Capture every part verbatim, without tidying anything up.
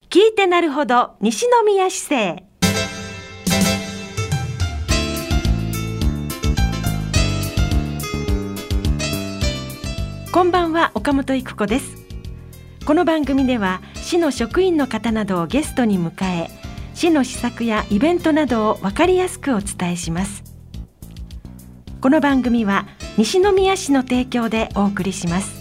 聞いてなるほど西宮市政。こんばんは、岡本育子です。この番組では市の職員の方などをゲストに迎え、市の施策やイベントなどを分かりやすくお伝えします。この番組は西宮市の提供でお送りします。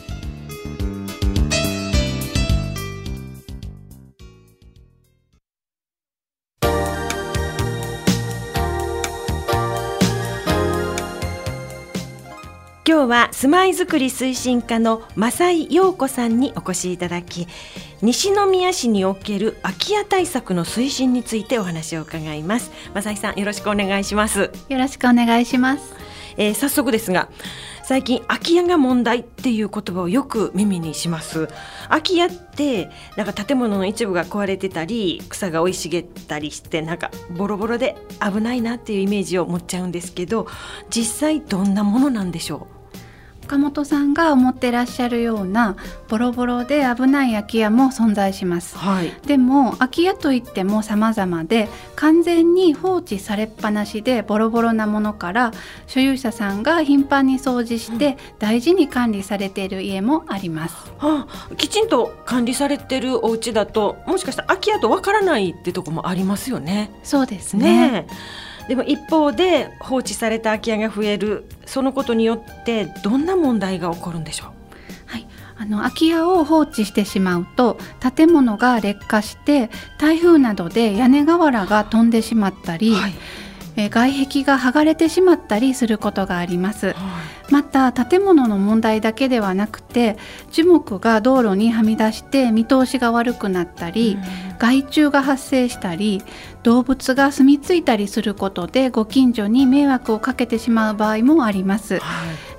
今日は住まいづくり推進課の正井陽子さんにお越しいただき、西宮市における空き家対策の推進についてお話を伺います。正井さん、よろしくお願いします。 よろしくお願いします。 えー、早速ですが、最近空き家が問題っていう言葉をよく耳にします。空き家ってなんか建物の一部が壊れてたり、草が生い茂ったりして、なんかボロボロで危ないなっていうイメージを持っちゃうんですけど、実際どんなものなんでしょう？ 岡本さんが思ってらっしゃるようなボロボロで危ない空き家も存在します、はい、でも空き家といっても様々で、完全に放置されっぱなしでボロボロなものから、所有者さんが頻繁に掃除して大事に管理されている家もあります、 はあ、きちんと管理されているお家だと、もしかしたら空き家とわからないってとこもありますよね。 そうですね。 ねえ、でも一方で放置された空き家が増える、そのことによってどんな問題が起こるんでしょう？ はい、あの空き家を放置してしまうと、建物が劣化して台風などで屋根瓦が飛んでしまったり、はい、え外壁が剥がれてしまったりすることがあります、はい、また建物の問題だけではなくて、樹木が道路にはみ出して見通しが悪くなったり、害虫が発生したり、動物が住み着いたりすることでご近所に迷惑をかけてしまう場合もあります、はい、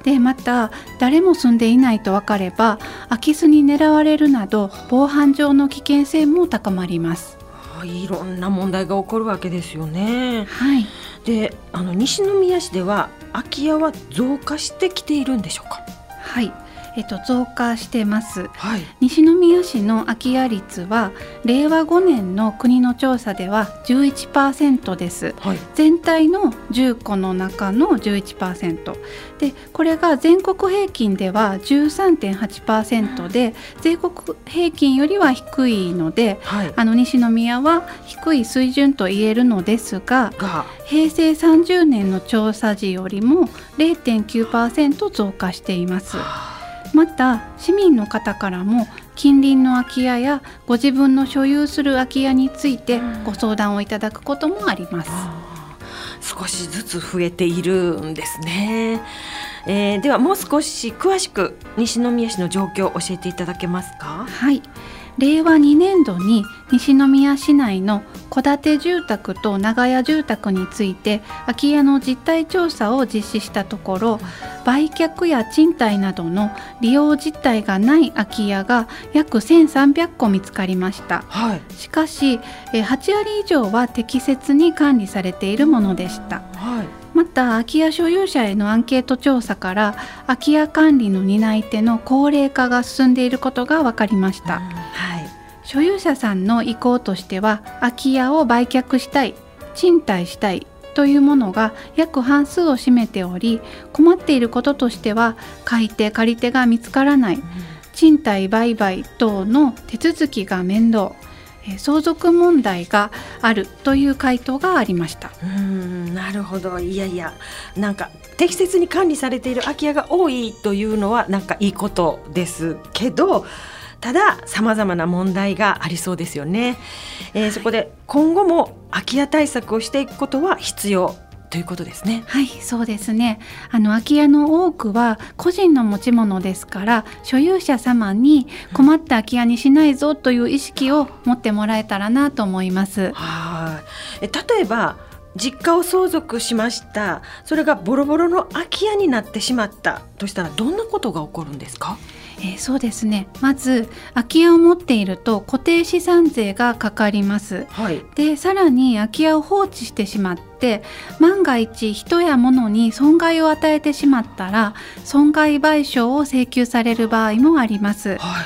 でまた誰も住んでいないと分かれば空き巣に狙われるなど、防犯上の危険性も高まります。 はい、いろんな問題が起こるわけですよね。 はい、 であの西宮市では空き家は増加してきているんでしょうか？ はい、えっと、増加してます、 はい、 西宮市の空き家率はれいわごねんの国の調査では じゅういちパーセント です、はい、全体のじゅっこの中の じゅういちパーセント で、これが全国平均では じゅうさんてんはちパーセント で、全国平均よりは低いので、はい、あの西宮は低い水準と言えるのですが、が平成さんじゅうねんの調査時よりも れいてんきゅうパーセント 増加しています。また市民の方からも近隣の空き家やご自分の所有する空き家についてご相談をいただくこともあります。 少しずつ増えているんですね、えー、ではもう少し詳しく西宮市の状況を教えていただけますか？ はい、れいわにねんどに西宮市内の戸建て住宅と長屋住宅について空き家の実態調査を実施したところ、売却や賃貸などの利用実態がない空き家が約せんさんびゃっこ見つかりました、はい、しかしはちわり以上は適切に管理されているものでした、はい、また空き家所有者へのアンケート調査から、空き家管理の担い手の高齢化が進んでいることが分かりました、うん、はい、所有者さんの意向としては、空き家を売却したい、賃貸したいというものが約半数を占めており、困っていることとしては、買い手借り手が見つからない、うん、賃貸売買等の手続きが面倒、相続問題があるという回答がありました。 うーん、なるほど。いやいや、なんか適切に管理されている空き家が多いというのはなんかいいことですけど、ただ様々な問題がありそうですよね、えーはい、そこで今後も空き家対策をしていくことは必要ということですね。 はい、そうですね。あの空き家の多くは個人の持ち物ですから、所有者様に困った空き家にしないぞという意識を持ってもらえたらなと思います。 はい。え例えば実家を相続しました。それがボロボロの空き家になってしまったとしたら、どんなことが起こるんですか？ えー、そうですね。まず空き家を持っていると固定資産税がかかります、はい、でさらに空き家を放置してしまって、万が一人や物に損害を与えてしまったら損害賠償を請求される場合もあります、はい、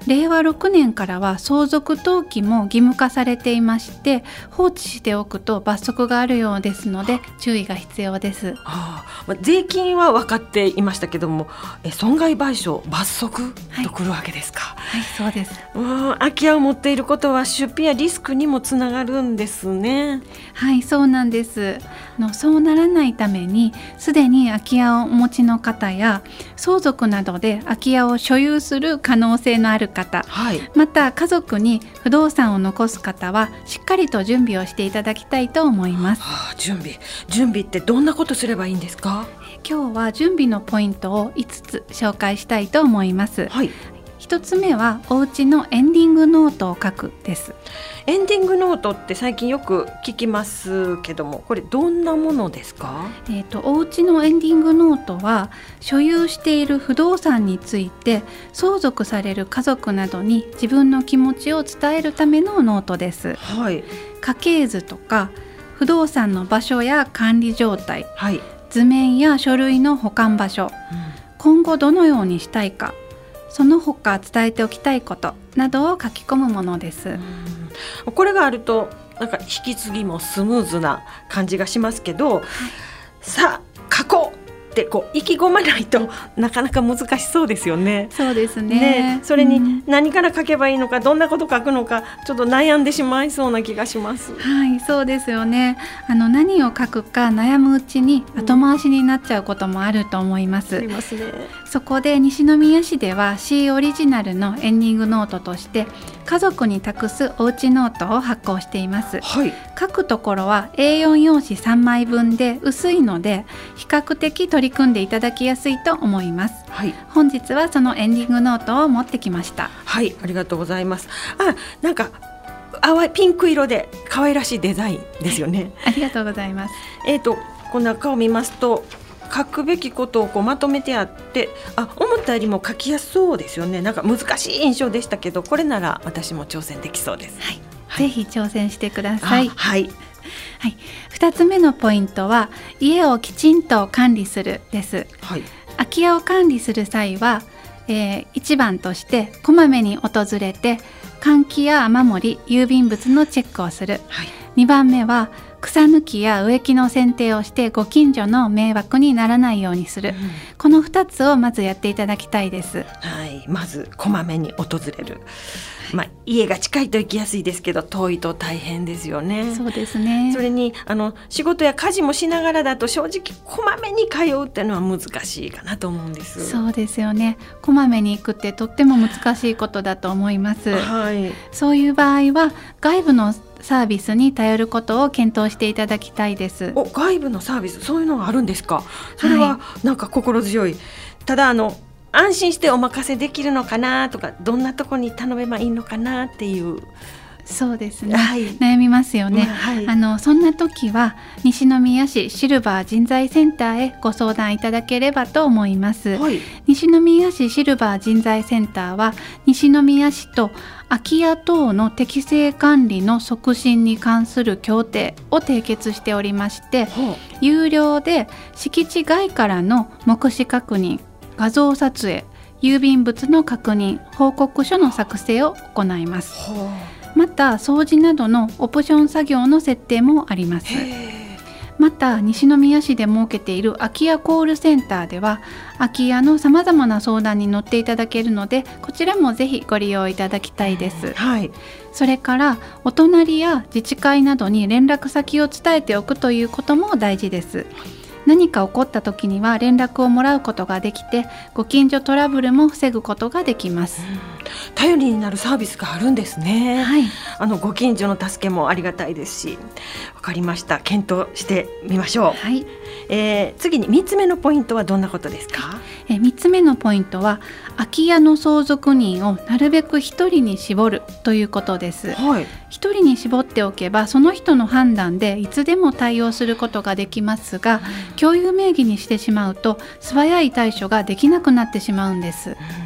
れいわろくねんからは相続登記も義務化されていまして、放置しておくと罰則があるようですので注意が必要です。 ああ、税金は分かっていましたけども、え損害賠償罰則とくるわけですか。 はい、はい、そうです。 うん、空き家を持っていることは出費やリスクにもつながるんですね。 はい、そうなんです。のそうならないために、すでに空き家をお持ちの方や相続などで空き家を所有する可能性のある方、 はい、 また家族に不動産を残す方はしっかりと準備をしていただきたいと思います。 はあ、準備準備ってどんなことすればいいんですか？ 今日は準備のポイントをいつつ紹介したいと思います。 はい、 ひとつめはお家のエンディングノートを書くです。 エンディングノートって最近よく聞きますけども、これどんなものですか？ えーと、お家のエンディングノートは所有している不動産について相続される家族などに自分の気持ちを伝えるためのノートです。 はい、 家系図とか不動産の場所や管理状態、 はい、 図面や書類の保管場所、うん、今後どのようにしたいか、その他伝えておきたいことなどを書き込むものです。 うん、これがあるとなんか引き継ぎもスムーズな感じがしますけど、はい、さあ書こうってこう意気込まないとなかなか難しそうですよね。 そうです ね, ねそれに何から書けばいいのか、どんなこと書くのかちょっと悩んでしまいそうな気がします。 はい、そうですよね。あの何を書くか悩むうちに後回しになっちゃうこともあると思います。 ありますね。 そこで西宮市では市オリジナルのエンディングノートとして家族に託すおうちノートを発行しています。 はい、 書くところは エーよん 用紙さんまいぶんで薄いので比較的取り組んでいただきやすいと思います。 はい、 本日はそのエンディングノートを持ってきました。 はい、ありがとうございます。あ、なんか淡いピンク色で可愛らしいデザインですよね。 はい、ありがとうございます。 えーとこの中を見ますと書くべきことをこうまとめてあって、あ、思ったよりも書きやすそうですよね。なんか難しい印象でしたけど、これなら私も挑戦できそうです。 はい、 はい、 ぜひ挑戦してください。 はい、 はい、ふたつめのポイントは家をきちんと管理するです。 はい、 空き家を管理する際は、えー、いちばんとしてこまめに訪れて換気や雨漏り、郵便物のチェックをする。はい、にばんめは草抜きや植木の剪定をしてご近所の迷惑にならないようにする、うん、このふたつをまずやっていただきたいです。 はい、まずこまめに訪れる、まあ、家が近いと行きやすいですけど遠いと大変ですよね。 そうですね。 それにあの仕事や家事もしながらだと正直こまめに通うっていうのは難しいかなと思うんです。 そうですよね。こまめに行くってとっても難しいことだと思います。 はい、そういう場合は外部のサービスに頼ることを検討していただきたいです。 お、外部のサービス、そういうのがあるんですか？それはなんか心強い。はい、ただあの安心してお任せできるのかなとか、どんなとこに頼めばいいのかなっていう。 そうですね、 はい、 悩みますよね。 はい、 あのそんな時は西宮市シルバー人材センターへご相談いただければと思います。はい、西宮市シルバー人材センターは西宮市と空き家等の適正管理の促進に関する協定を締結しておりまして、有料で敷地外からの目視確認、画像撮影、郵便物の確認、報告書の作成を行います。また掃除などのオプション作業の設定もあります。また西宮市で設けている空き家コールセンターでは空き家のさまざまな相談に乗っていただけるので、こちらもぜひご利用いただきたいです。はい、それからお隣や自治会などに連絡先を伝えておくということも大事です。何か起こった時には連絡をもらうことができて、ご近所トラブルも防ぐことができます。うん、 頼りになるサービスがあるんですね。 はい、 あのご近所の助けもありがたいですし、わかりました。検討してみましょう。 はい、 えー、次にみっつめのポイントはどんなことですか？ えー、みっつめのポイントは空き家の相続人をなるべくひとりに絞るということです。はい、ひとりに絞っておけばその人の判断でいつでも対応することができますが、共有名義にしてしまうと素早い対処ができなくなってしまうんです。 うん、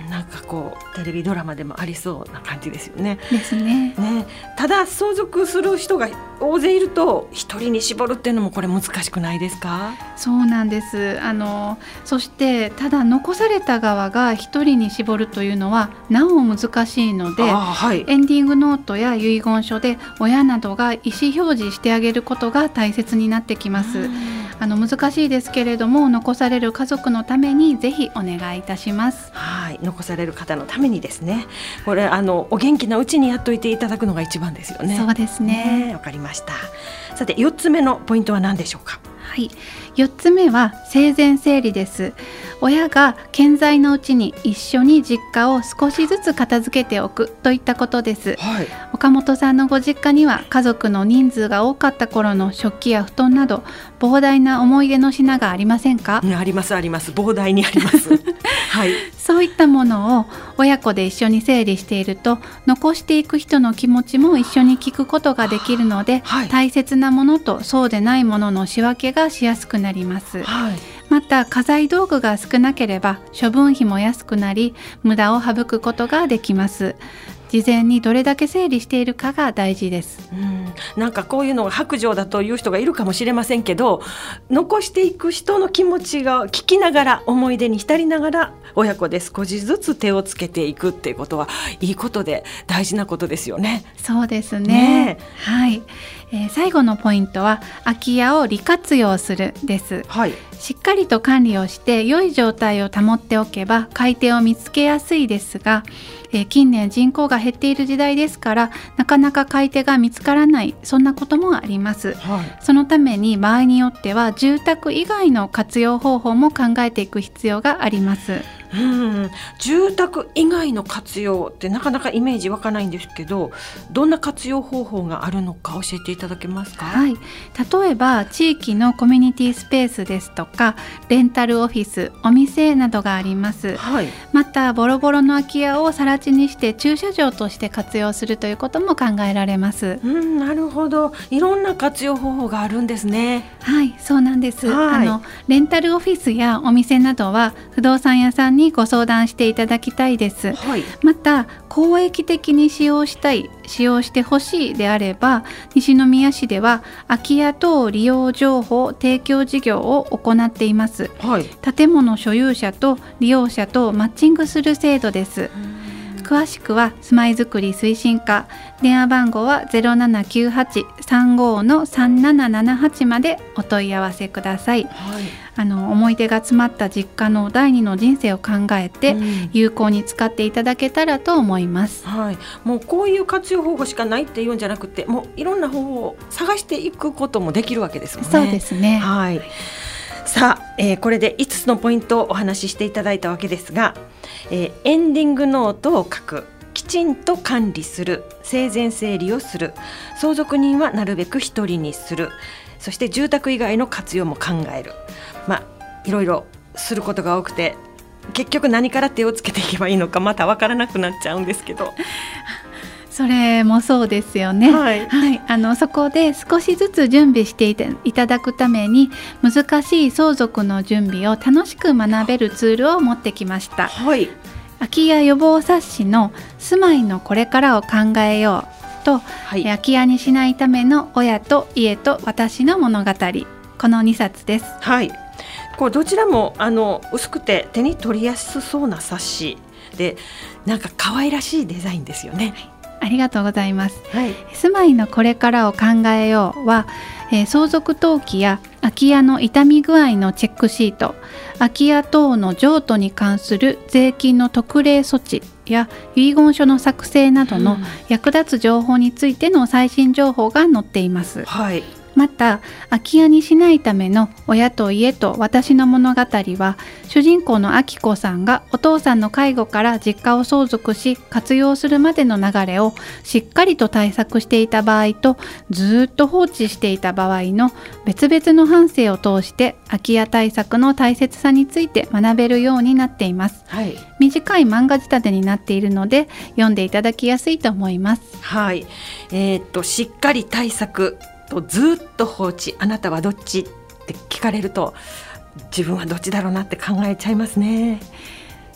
なんかこうテレビドラマでもありそうな感じですよね。 ですね。 ね、ただ相続する人が大勢いると一人に絞るっていうのもこれ難しくないですか？ そうなんです。あのそしてただ残された側が一人に絞るというのはなお難しいので、 はい、 エンディングノートや遺言書で親などが意思表示してあげることが大切になってきます。あの難しいですけれども、残される家族のためにぜひお願いいたします。 はい、残される方のためにですね。これあのお元気なうちにやっといていただくのが一番ですよね。 そうですね。 わかりました。さてよっつめのポイントは何でしょうか？ はい、よっつめは生前整理です。親が健在のうちに一緒に実家を少しずつ片付けておくといったことです、 はい、 岡本さんのご実家には家族の人数が多かった頃の食器や布団など膨大な思い出の品がありませんか？ ありますあります。膨大にありますはい、 そういったものを親子で一緒に整理していると、残していく人の気持ちも一緒に聞くことができるので、はい、大切なものとそうでないものの仕分けがしやすくなります、はい、また家財道具が少なければ処分費も安くなり、無駄を省くことができます。事前にどれだけ整理しているかが大事です。 うん、なんかこういうのが白状だという人がいるかもしれませんけど、残していく人の気持ちが聞きながら、思い出に浸りながら親子で少しずつ手をつけていくっていうことはいいことで大事なことですよね。 そうですね。 ね、 はい、えー、最後のポイントは空き家を利活用するです、はい、しっかりと管理をして良い状態を保っておけば買い手を見つけやすいですが、えー、近年人口が減っている時代ですから、なかなか買い手が見つからない、そんなこともあります、はい、そのために場合によっては住宅以外の活用方法も考えていく必要があります。 うん、住宅以外の活用ってなかなかイメージ湧かないんですけど、どんな活用方法があるのか教えていただけますか？ はい、例えば地域のコミュニティスペースですとかレンタルオフィス、お店などがあります、はい、またボロボロの空き家を更地にして駐車場として活用するということも考えられます。 うん、なるほど、いろんな活用方法があるんですね。 はい、そうなんです、 はい、 あのレンタルオフィスやお店などは不動産屋さんににご相談していただきたいです、はい、また公益的に使用したい、使用してほしいであれば、西宮市では空き家等利用情報提供事業を行っています、はい、建物所有者と利用者とマッチングする制度です。詳しくは住まいづくり推進課、電話番号は ゼロななきゅうはち さんご さんななななはち までお問い合わせください、はい、あの思い出が詰まった実家の第二の人生を考えて、うん、有効に使っていただけたらと思います、 はい、もうこういう活用方法しかないっていうんじゃなくて、もういろんな方法を探していくこともできるわけですもんね。 そうですね、 はい、さあ、えー、これでいつつのポイントをお話ししていただいたわけですが、えー、エンディングノートを書く、きちんと管理する、生前整理をする、相続人はなるべく一人にする、そして住宅以外の活用も考える、まあいろいろすることが多くて、結局何から手をつけていけばいいのかまた分からなくなっちゃうんですけどそれもそうですよね、はいはい、あのそこで少しずつ準備していただくために、難しい相続の準備を楽しく学べるツールを持ってきました、はい、空き家予防冊子の住まいのこれからを考えようと、はい、空き家にしないための親と家と私の物語、このにさつです。 はい、こうどちらもあの薄くて手に取りやすそうな冊子で、なんか可愛らしいデザインですよね。はい、 ありがとうございます、はい、住まいのこれからを考えようは、えー、相続登記や空き家の傷み具合のチェックシート、空き家等の譲渡に関する税金の特例措置や遺言書の作成などの役立つ情報についての最新情報が載っています、はい、また空き家にしないための親と家と私の物語は、主人公のあきこさんがお父さんの介護から実家を相続し活用するまでの流れをしっかりと対策していた場合と、ずっと放置していた場合の別々の半生を通して空き家対策の大切さについて学べるようになっています、はい、短い漫画仕立てになっているので読んでいただきやすいと思います。 はい、えー、っとしっかり対策とずっと放置、あなたはどっちって聞かれると、自分はどっちだろうなって考えちゃいますね。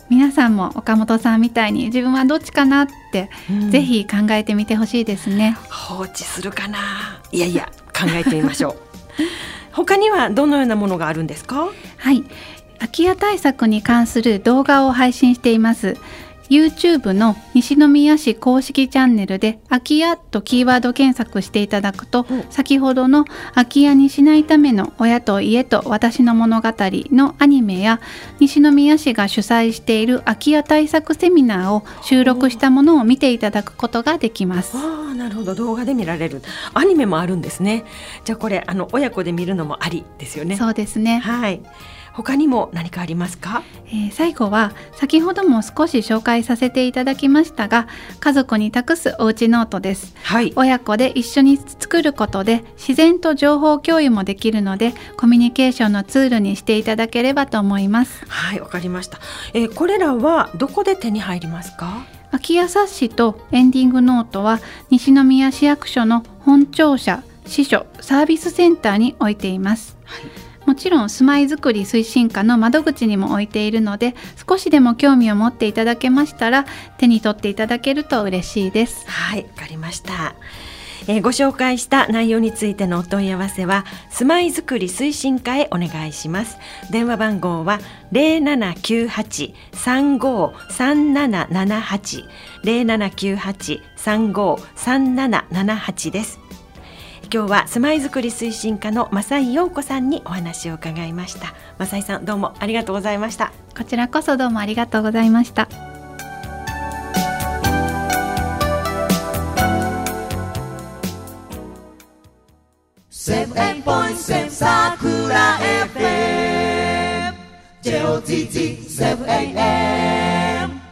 皆さんも岡本さんみたいに自分はどっちかなって、うん、ぜひ考えてみてほしいですね。 放置するかな、いやいや考えてみましょう他にはどのようなものがあるんですか？ はい、空き家対策に関する動画を配信しています。 YouTube の西宮市公式チャンネルで空き家とキーワード検索していただくと、うん、先ほどの空き家にしないための親と家と私の物語のアニメや西宮市が主催している空き家対策セミナーを収録したものを見ていただくことができます。 ああ、なるほど、動画で見られる。アニメもあるんですね。じゃあこれあの親子で見るのもありですよね。 そうですね。 はい。他にも何かありますか？ えー、最後は先ほども少し紹介させていただきましたが、家族に託すおうちノートです。はい、親子で一緒に作ることで自然と情報共有もできるので、コミュニケーションのツールにしていただければと思います。 はい、わかりました。えー、これらはどこで手に入りますか？ 空き家冊子とエンディングノートは西宮市役所の本庁舎、支所、サービスセンターに置いています。はい、もちろん住まいづくり推進課の窓口にも置いているので、少しでも興味を持っていただけましたら手に取っていただけると嬉しいです。 はい、わかりました。えー、ご紹介した内容についてのお問い合わせは住まいづくり推進課へお願いします。電話番号は ゼロななきゅうはち さんご さんななななはち ゼロななきゅうはち さんご さんななななはちです。今日は住まいづくり推進課の正井陽子さんにお話を伺いました。正井さん、どうもありがとうございました。 こちらこそどうもありがとうございました。 セブンティーンポイントセブン さくら エフエム ジェイオーティーティー セブンエーエム。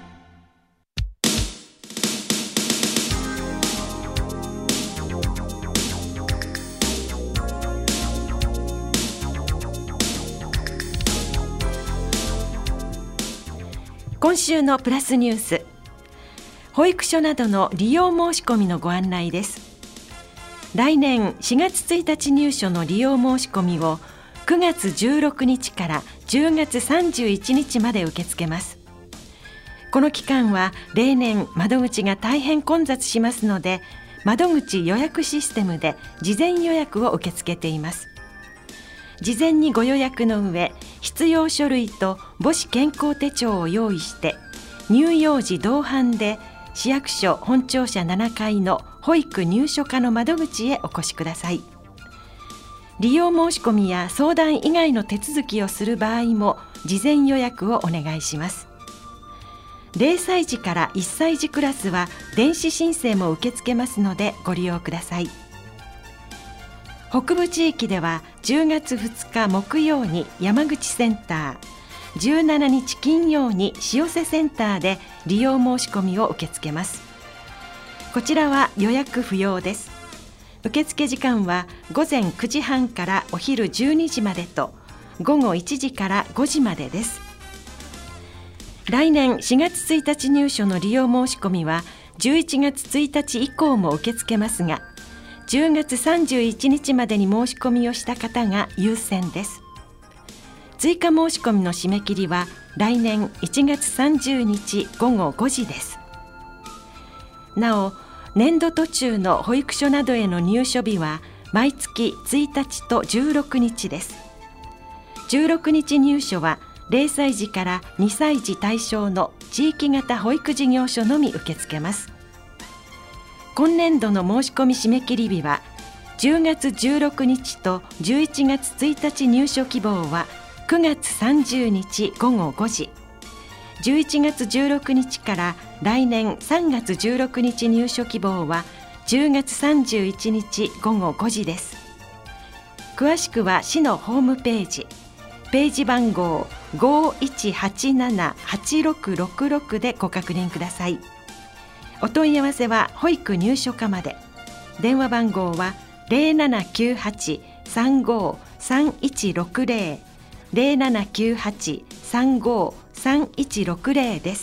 今週のプラスニュース、保育所などの利用申し込みのご案内です。来年しがつついたち入所の利用申し込みをくがつじゅうろくにちからじゅうがつさんじゅういちにちまで受け付けます。この期間は例年窓口が大変混雑しますので、窓口予約システムで事前予約を受け付けています。事前にご予約の上、必要書類と母子健康手帳を用意して乳幼児同伴で市役所本庁舎ななかいの保育入所課の窓口へお越しください。利用申し込みや相談以外の手続きをする場合も事前予約をお願いします。ゼロさいじからいっさいじクラスは電子申請も受け付けますのでご利用ください。北部地域ではじゅうがつふつか木曜に山口センター、じゅうしちにち金曜に塩瀬センターで利用申し込みを受け付けます。こちらは予約不要です。受付時間はごぜんくじはんからお昼じゅうにじまでとごごいちじからごじまでです。来年しがつついたち入所の利用申し込みはじゅういちがつついたち以降も受け付けますが、じゅうがつさんじゅういちにちまでに申し込みをした方が優先です。追加申し込みの締め切りは来年いちがつさんじゅうにちごごごじです。なお、年度途中の保育所などへの入所日は毎月ついたちとじゅうろくにちです。じゅうろくにち入所はゼロさいじからにさいじ対象の地域型保育事業所のみ受け付けます。今年度の申し込み締め切り日はじゅうがつじゅうろくにちとじゅういちがつついたち入所希望はくがつさんじゅうにちごごごじ、じゅういちがつじゅうろくにちから来年さんがつじゅうろくにち入所希望はじゅうがつさんじゅういちにちごごごじです。詳しくは市のホームページ、ページ番号ごいちはちななはちろくろくろくでご確認ください。お問い合わせは保育入所課まで。電話番号はゼロななきゅうはち さんご さんいちろくゼロ ゼロななきゅうはち さんご さんいちろくゼロです。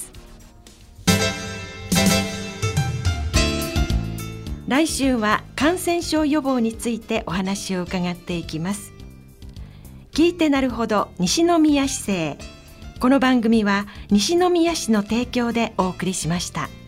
来週は感染症予防についてお話を伺っていきます。聞いてなるほど西宮市政この番組は西宮市の提供でお送りしました。